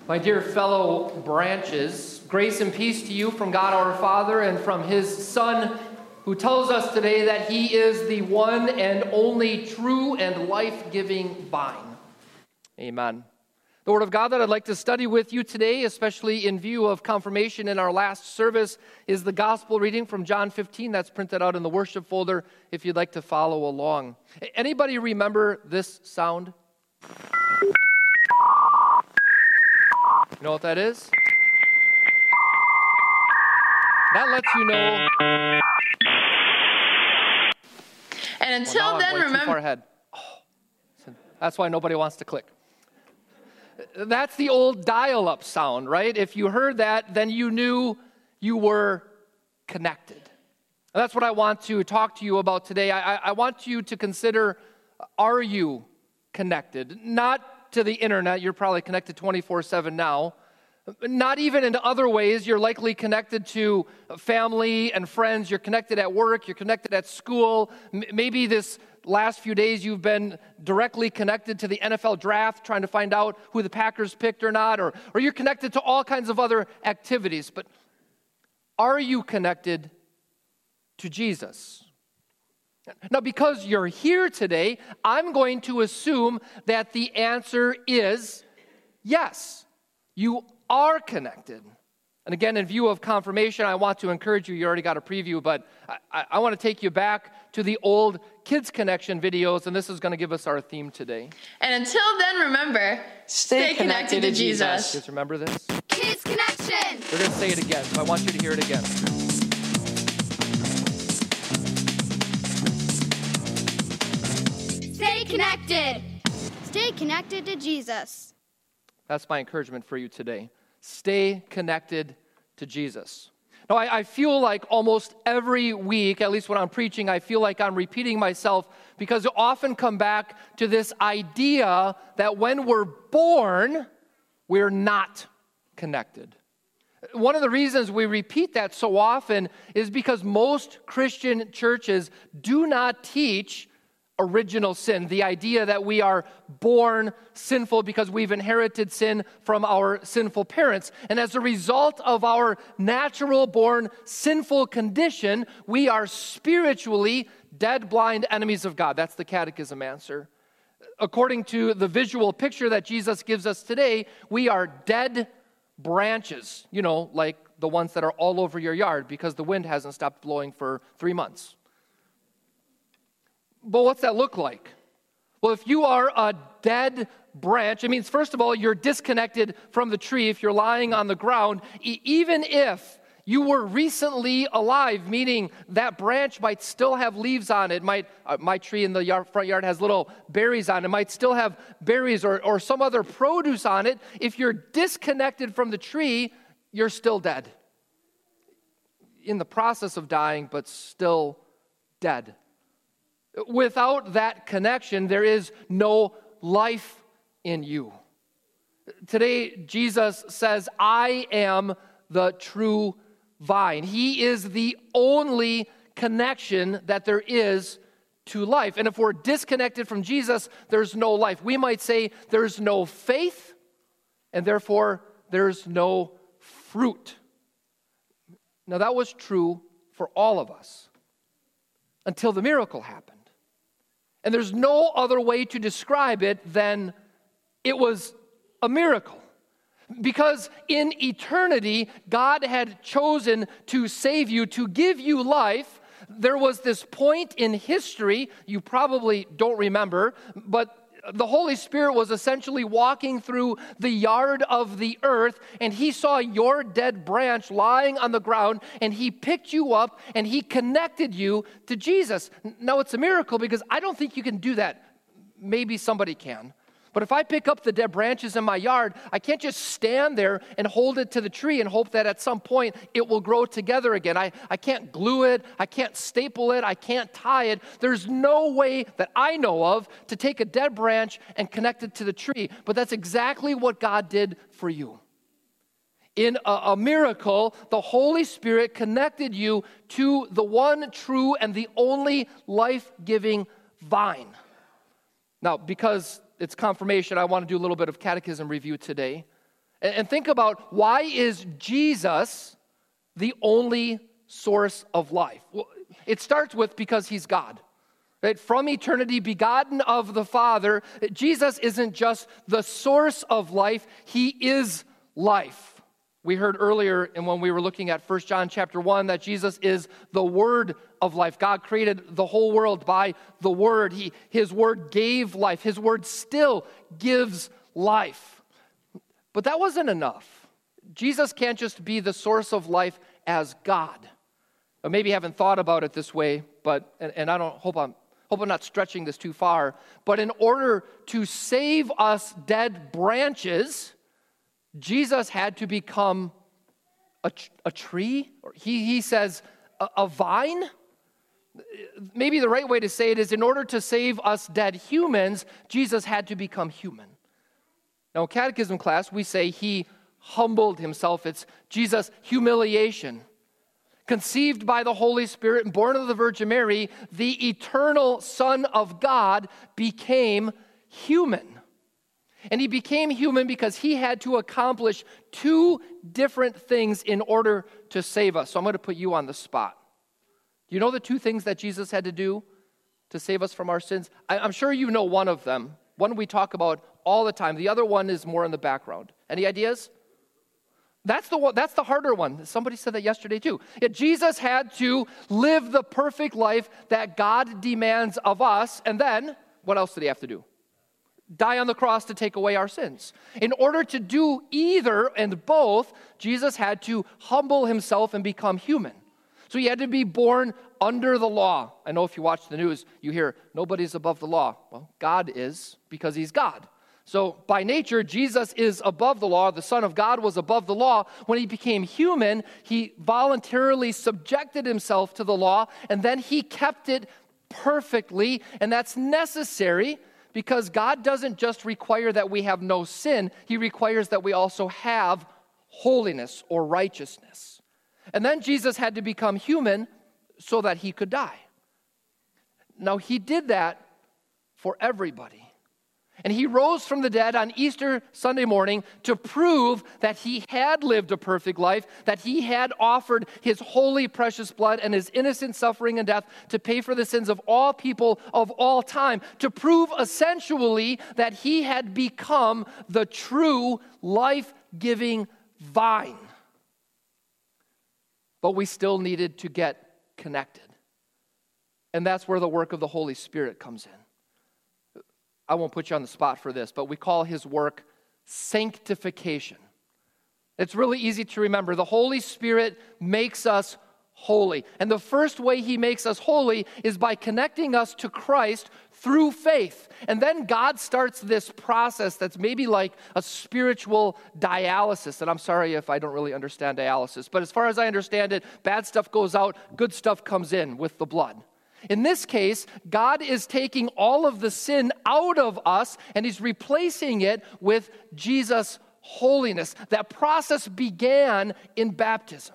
My dear fellow branches, grace and peace to you from God our Father and from his Son, who tells us today that he is the one and only true and life-giving vine. Amen. The Word of God that I'd like to study with you today, especially in view of confirmation in our last service, is the gospel reading from John 15. That's printed out in the worship folder if you'd like to follow along. Anybody remember this sound? You know what that is? That lets you know. And until then, remember. Too far ahead. Oh, that's why nobody wants to click. That's the old dial-up sound, right? If you heard that, then you knew you were connected. And that's what I want to talk to you about today. I want you to consider, are you connected? Not to the internet. You're probably connected 24/7 now. Not even in other ways. You're likely connected to family and friends. You're connected at work. You're connected at school. Maybe this last few days you've been directly connected to the NFL draft, trying to find out who the Packers picked or not, or you're connected to all kinds of other activities. But are you connected to Jesus? Now, because you're here today, I'm going to assume that the answer is yes, you are connected. And again, in view of confirmation, I want to encourage you. You already got a preview, but I want to take you back to the old Kids Connection videos, and this is going to give us our theme today. And until then, remember, stay connected to Jesus. Kids, remember this? Kids Connection! We're going to say it again, so I want you to hear it again. Stay connected! Stay connected to Jesus. That's my encouragement for you today. Stay connected to Jesus. Now, I feel like almost every week, at least when I'm preaching, I feel like I'm repeating myself because I often come back to this idea that when we're born, we're not connected. One of the reasons we repeat that so often is because most Christian churches do not teach original sin, the idea that we are born sinful because we've inherited sin from our sinful parents. And as a result of our natural born sinful condition, we are spiritually dead, blind enemies of God. That's the catechism answer. According to the visual picture that Jesus gives us today, we are dead branches, like the ones that are all over your yard because the wind hasn't stopped blowing for 3 months. But what's that look like? Well, if you are a dead branch, it means, first of all, you're disconnected from the tree if you're lying on the ground. Even if you were recently alive, meaning that branch might still have leaves on it. My tree in the front yard has little berries on it. It might still have berries or some other produce on it. If you're disconnected from the tree, you're still dead. In the process of dying, but still dead. Without that connection, there is no life in you. Today, Jesus says, I am the true vine. He is the only connection that there is to life. And if we're disconnected from Jesus, there's no life. We might say there's no faith, and therefore there's no fruit. Now, that was true for all of us until the miracle happened. And there's no other way to describe it than it was a miracle. Because in eternity, God had chosen to save you, to give you life. There was this point in history, you probably don't remember, but the Holy Spirit was essentially walking through the yard of the earth, and he saw your dead branch lying on the ground, and he picked you up, and he connected you to Jesus. Now, it's a miracle because I don't think you can do that. Maybe somebody can. But if I pick up the dead branches in my yard, I can't just stand there and hold it to the tree and hope that at some point it will grow together again. I can't glue it. I can't staple it. I can't tie it. There's no way that I know of to take a dead branch and connect it to the tree. But that's exactly what God did for you. In a miracle, the Holy Spirit connected you to the one true and the only life-giving vine. Now, because it's confirmation, I want to do a little bit of catechism review today. And think about, why is Jesus the only source of life? Well, it starts with because he's God. Right? From eternity, begotten of the Father, Jesus isn't just the source of life, he is life. We heard earlier, and when we were looking at 1 John chapter 1, that Jesus is the Word of life. God created the whole world by the Word. His Word gave life. His Word still gives life. But that wasn't enough. Jesus can't just be the source of life as God. Or maybe you haven't thought about it this way, but and I hope I'm not stretching this too far. But in order to save us dead branches, Jesus had to become a tree. He says a vine. Maybe the right way to say it is, in order to save us dead humans, Jesus had to become human. Now, in catechism class, we say he humbled himself. It's Jesus' humiliation. Conceived by the Holy Spirit and born of the Virgin Mary, the eternal Son of God became human. And he became human because he had to accomplish two different things in order to save us. So I'm going to put you on the spot. Do you know the two things that Jesus had to do to save us from our sins? I'm sure you know one of them. One we talk about all the time. The other one is more in the background. Any ideas? That's the harder one. Somebody said that yesterday too. Jesus had to live the perfect life that God demands of us. And then, what else did he have to do? Die on the cross to take away our sins. In order to do either and both, Jesus had to humble himself and become human. So he had to be born under the law. I know if you watch the news, you hear, nobody's above the law. Well, God is, because he's God. So by nature, Jesus is above the law. The Son of God was above the law. When he became human, he voluntarily subjected himself to the law, and then he kept it perfectly. And that's necessary because God doesn't just require that we have no sin. He requires that we also have holiness or righteousness. And then Jesus had to become human so that he could die. Now, he did that for everybody. And he rose from the dead on Easter Sunday morning to prove that he had lived a perfect life, that he had offered his holy, precious blood and his innocent suffering and death to pay for the sins of all people of all time, to prove essentially that he had become the true life-giving vine. But we still needed to get connected. And that's where the work of the Holy Spirit comes in. I won't put you on the spot for this, but we call his work sanctification. It's really easy to remember. The Holy Spirit makes us holy. And the first way he makes us holy is by connecting us to Christ through faith. And then God starts this process that's maybe like a spiritual dialysis. And I'm sorry if I don't really understand dialysis, but as far as I understand it, bad stuff goes out, good stuff comes in with the blood. In this case, God is taking all of the sin out of us and he's replacing it with Jesus' holiness. That process began in baptism.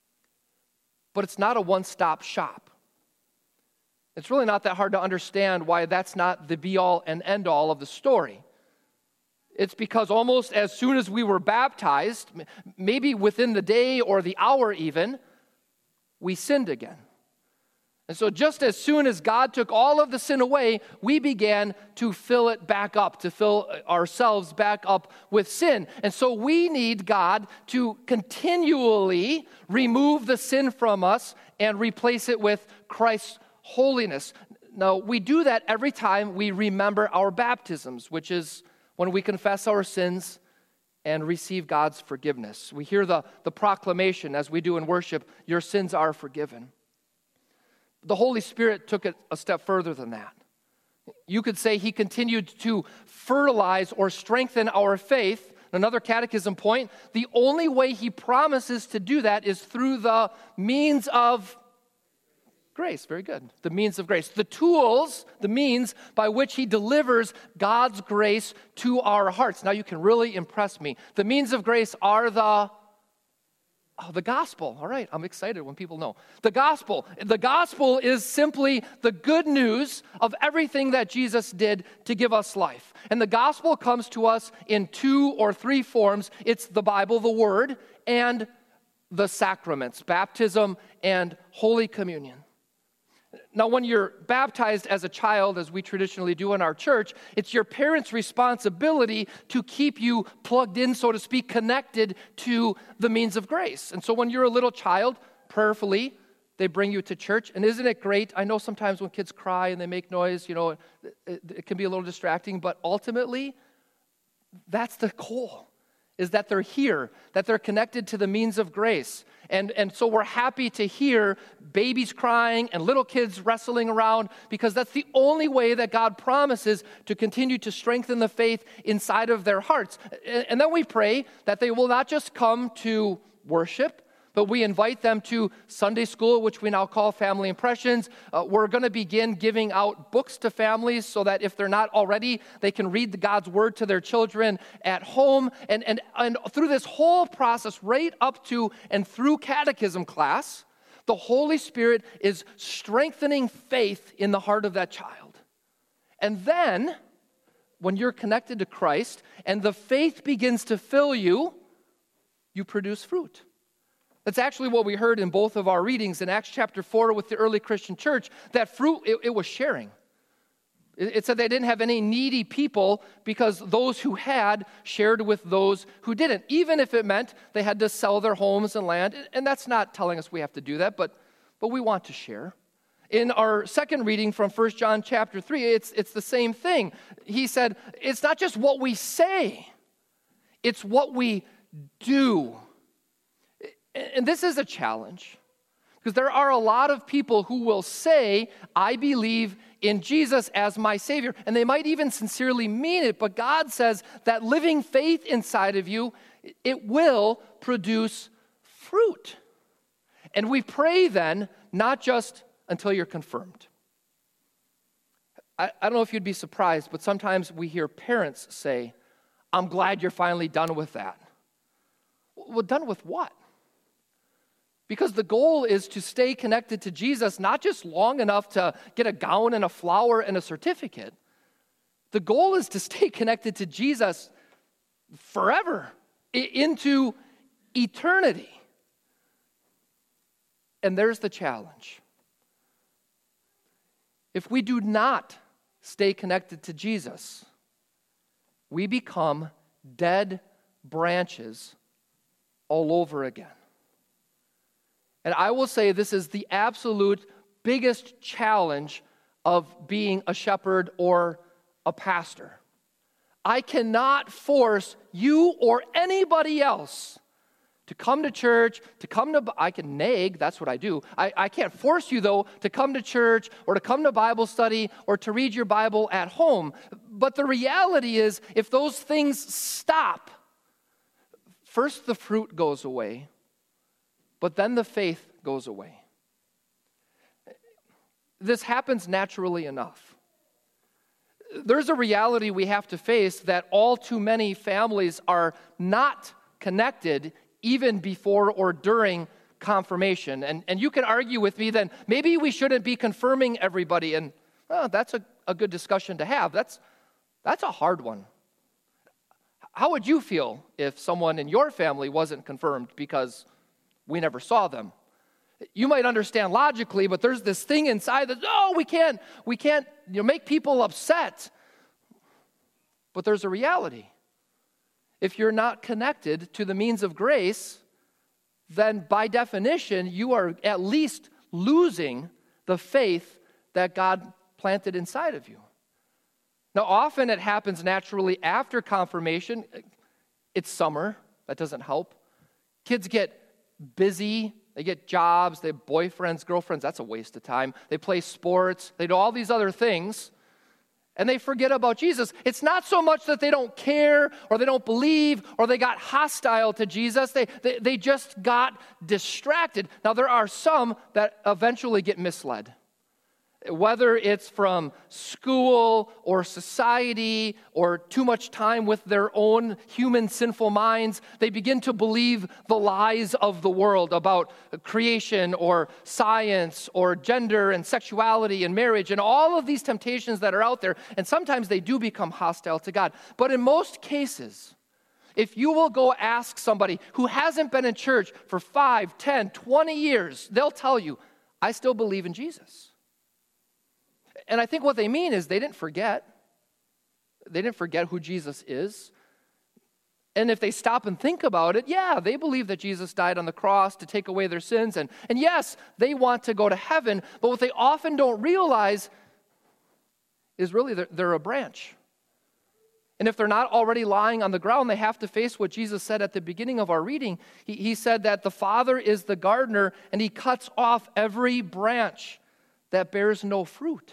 But it's not a one-stop shop. It's really not that hard to understand why that's not the be-all and end-all of the story. It's because almost as soon as we were baptized, maybe within the day or the hour even, we sinned again. And so just as soon as God took all of the sin away, we began to fill it back up, to fill ourselves back up with sin. And so we need God to continually remove the sin from us and replace it with Christ's holiness. Now, we do that every time we remember our baptisms, which is when we confess our sins and receive God's forgiveness. We hear the proclamation, as we do in worship, your sins are forgiven. The Holy Spirit took it a step further than that. You could say he continued to fertilize or strengthen our faith. Another catechism point, the only way he promises to do that is through the means of grace. Very good. The means of grace. The tools, the means by which he delivers God's grace to our hearts. Now you can really impress me. The means of grace are the Oh, the gospel. All right, I'm excited when people know. The gospel. The gospel is simply the good news of everything that Jesus did to give us life. And the gospel comes to us in 2 or 3 forms. It's the Bible, the Word, and the sacraments, baptism and Holy Communion. Now, when you're baptized as a child, as we traditionally do in our church, it's your parents' responsibility to keep you plugged in, so to speak, connected to the means of grace. And so when you're a little child, prayerfully, they bring you to church. And isn't it great? I know sometimes when kids cry and they make noise, it can be a little distracting, but ultimately, that's the goal, is that they're here, that they're connected to the means of grace. And so we're happy to hear babies crying and little kids wrestling around, because that's the only way that God promises to continue to strengthen the faith inside of their hearts. And then we pray that they will not just come to worship, but we invite them to Sunday school, which we now call Family Impressions. We're going to begin giving out books to families so that if they're not already, they can read God's Word to their children at home. And through this whole process, right up to and through catechism class, the Holy Spirit is strengthening faith in the heart of that child. And then, when you're connected to Christ and the faith begins to fill you, you produce fruit. That's actually what we heard in both of our readings in Acts chapter 4 with the early Christian church. That fruit, it was sharing. It said they didn't have any needy people because those who had shared with those who didn't, even if it meant they had to sell their homes and land. And that's not telling us we have to do that, but we want to share. In our second reading from 1 John chapter 3, it's the same thing. He said, it's not just what we say, it's what we do. And this is a challenge, because there are a lot of people who will say, I believe in Jesus as my Savior, and they might even sincerely mean it, but God says that living faith inside of you, it will produce fruit. And we pray then, not just until you're confirmed. I don't know if you'd be surprised, but sometimes we hear parents say, I'm glad you're finally done with that. Well, done with what? Because the goal is to stay connected to Jesus, not just long enough to get a gown and a flower and a certificate. The goal is to stay connected to Jesus forever, into eternity. And there's the challenge. If we do not stay connected to Jesus, we become dead branches all over again. And I will say this is the absolute biggest challenge of being a shepherd or a pastor. I cannot force you or anybody else to come to church, I can nag, that's what I do. I can't force you, though, to come to church or to come to Bible study or to read your Bible at home. But the reality is, if those things stop, first the fruit goes away, but then the faith goes away. This happens naturally enough. There's a reality we have to face that all too many families are not connected even before or during confirmation. And you can argue with me then, maybe we shouldn't be confirming everybody. And that's a good discussion to have. That's a hard one. How would you feel if someone in your family wasn't confirmed because we never saw them? You might understand logically, but there's this thing inside that, we can't make people upset. But there's a reality. If you're not connected to the means of grace, then by definition, you are at least losing the faith that God planted inside of you. Now, often it happens naturally after confirmation. It's summer. That doesn't help. Kids get busy. They get jobs. They have boyfriends, girlfriends. That's a waste of time. They play sports. They do all these other things. And they forget about Jesus. It's not so much that they don't care or they don't believe or they got hostile to Jesus. They just got distracted. Now, there are some that eventually get misled. Whether it's from school or society or too much time with their own human sinful minds, they begin to believe the lies of the world about creation or science or gender and sexuality and marriage and all of these temptations that are out there. And sometimes they do become hostile to God. But in most cases, if you will go ask somebody who hasn't been in church for 5, 10, 20 years, they'll tell you, I still believe in Jesus. And I think what they mean is they didn't forget. They didn't forget who Jesus is. And if they stop and think about it, yeah, they believe that Jesus died on the cross to take away their sins. And yes, they want to go to heaven. But what they often don't realize is really they're a branch. And if they're not already lying on the ground, they have to face what Jesus said at the beginning of our reading. He said that the Father is the gardener, and he cuts off every branch that bears no fruit.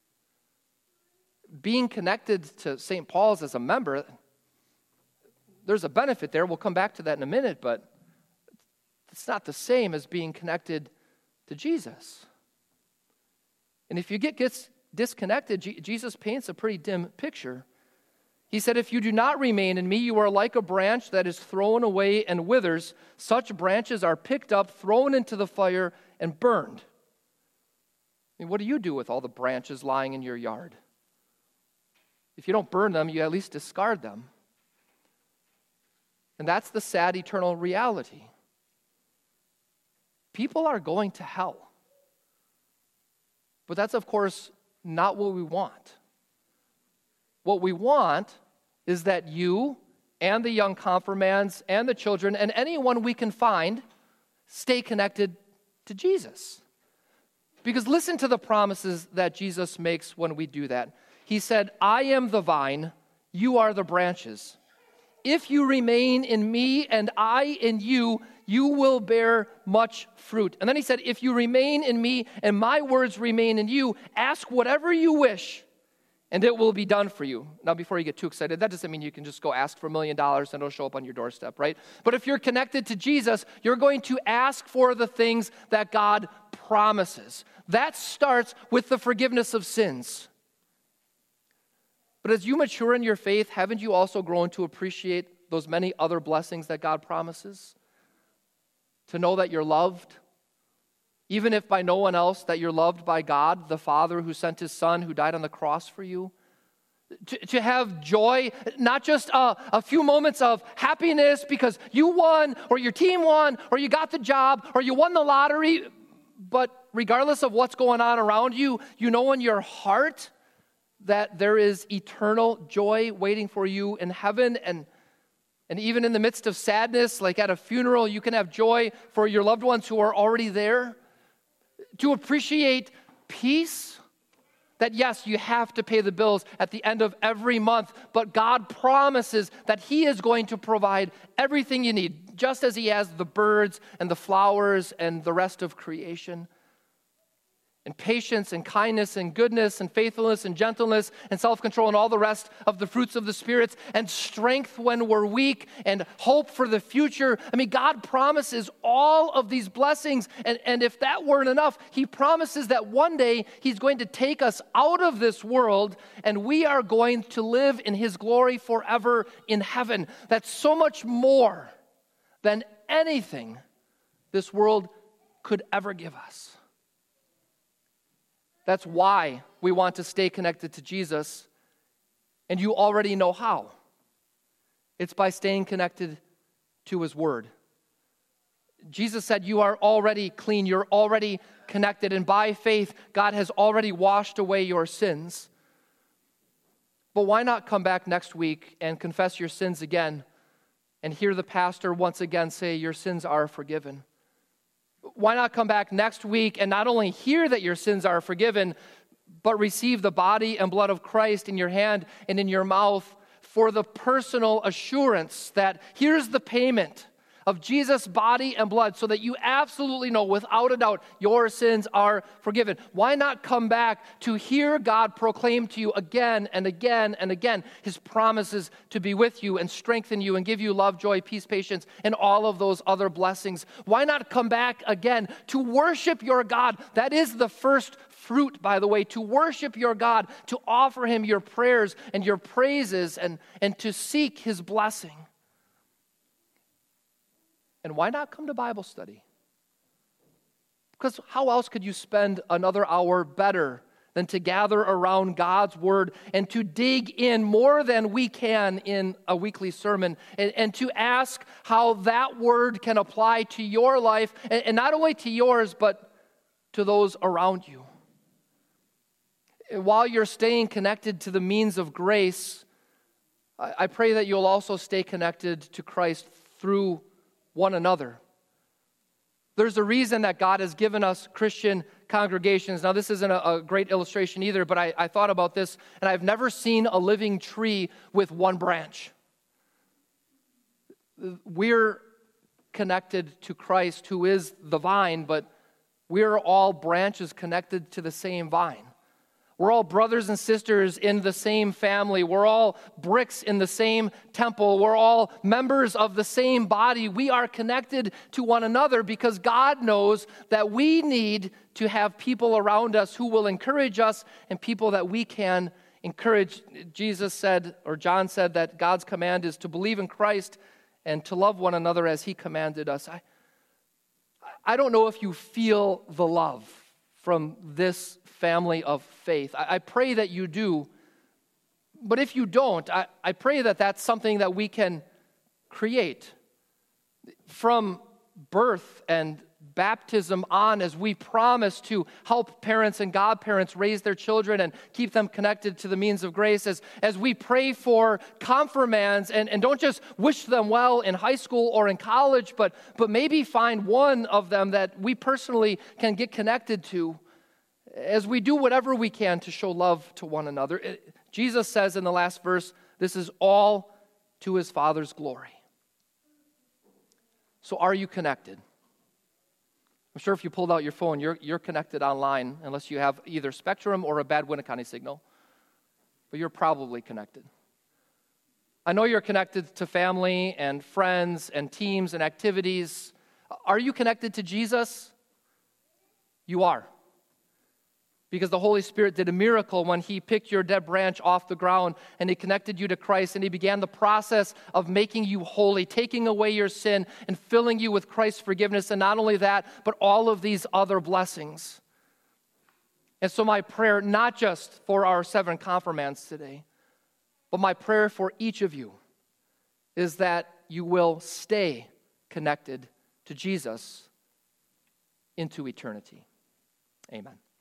Being connected to St. Paul's as a member, there's a benefit there. We'll come back to that in a minute, but it's not the same as being connected to Jesus. And if you get disconnected, Jesus paints a pretty dim picture. He said, if you do not remain in me, you are like a branch that is thrown away and withers. Such branches are picked up, thrown into the fire, and burned. I mean, what do you do with all the branches lying in your yard? If you don't burn them, you at least discard them. And that's the sad eternal reality. People are going to hell. But that's, of course, not what we want. What we want is that you and the young confirmands and the children and anyone we can find stay connected to Jesus. Because listen to the promises that Jesus makes when we do that. He said, I am the vine, you are the branches. If you remain in me and I in you, you will bear much fruit. And then he said, if you remain in me and my words remain in you, ask whatever you wish, and it will be done for you. Now, before you get too excited, that doesn't mean you can just go ask for $1 million and it'll show up on your doorstep, right? But if you're connected to Jesus, you're going to ask for the things that God promises. That starts with the forgiveness of sins. But as you mature in your faith, haven't you also grown to appreciate those many other blessings that God promises? To know that you're loved, even if by no one else, that you're loved by God, the Father who sent his Son, who died on the cross for you. To have joy, not just a few moments of happiness because you won, or your team won, or you got the job, or you won the lottery, but regardless of what's going on around you, you know in your heart that there is eternal joy waiting for you in heaven. And even in the midst of sadness, like at a funeral, you can have joy for your loved ones who are already there. To appreciate peace, that yes, you have to pay the bills at the end of every month, but God promises that he is going to provide everything you need, just as he has the birds and the flowers and the rest of creation. And patience and kindness and goodness and faithfulness and gentleness and self-control and all the rest of the fruits of the spirits, and strength when we're weak and hope for the future. I mean, God promises all of these blessings. And if that weren't enough, he promises that one day he's going to take us out of this world and we are going to live in his glory forever in heaven. That's so much more than anything this world could ever give us. That's why we want to stay connected to Jesus, and you already know how. It's by staying connected to his word. Jesus said you are already clean, you're already connected, and by faith, God has already washed away your sins. But why not come back next week and confess your sins again and hear the pastor once again say your sins are forgiven? Why not come back next week and not only hear that your sins are forgiven, but receive the body and blood of Christ in your hand and in your mouth for the personal assurance that here's the payment. of Jesus' body and blood so that you absolutely know without a doubt your sins are forgiven? Why not come back to hear God proclaim to you again and again and again his promises to be with you and strengthen you and give you love, joy, peace, patience, and all of those other blessings? Why not come back again to worship your God? That is the first fruit, by the way, to worship your God, to offer him your prayers and your praises and to seek his blessing. And why not come to Bible study? Because how else could you spend another hour better than to gather around God's word and to dig in more than we can in a weekly sermon and to ask how that word can apply to your life, and not only to yours, but to those around you. While you're staying connected to the means of grace, I pray that you'll also stay connected to Christ through one another. There's a reason that God has given us Christian congregations. Now, this isn't a great illustration either, but I thought about this, and I've never seen a living tree with one branch. We're connected to Christ, who is the vine, but we're all branches connected to the same vine. We're all brothers and sisters in the same family. We're all bricks in the same temple. We're all members of the same body. We are connected to one another because God knows that we need to have people around us who will encourage us and people that we can encourage. Jesus said, or John said, that God's command is to believe in Christ and to love one another as he commanded us. I don't know if you feel the love from this family of faith. I pray that you do, but if you don't, I pray that that's something that we can create from birth and baptism on, as we promise to help parents and godparents raise their children and keep them connected to the means of grace, as we pray for confirmands and don't just wish them well in high school or in college, but maybe find one of them that we personally can get connected to, as we do whatever we can to show love to one another. Jesus says in the last verse, this is all to his Father's glory. So are you connected? I'm sure if you pulled out your phone, you're connected online, unless you have either Spectrum or a bad Winneconne signal. But you're probably connected. I know you're connected to family and friends and teams and activities. Are you connected to Jesus? You are. Because the Holy Spirit did a miracle when he picked your dead branch off the ground and he connected you to Christ, and he began the process of making you holy, taking away your sin and filling you with Christ's forgiveness. And not only that, but all of these other blessings. And so my prayer, not just for our 7 confirmands today, but my prayer for each of you is that you will stay connected to Jesus into eternity. Amen.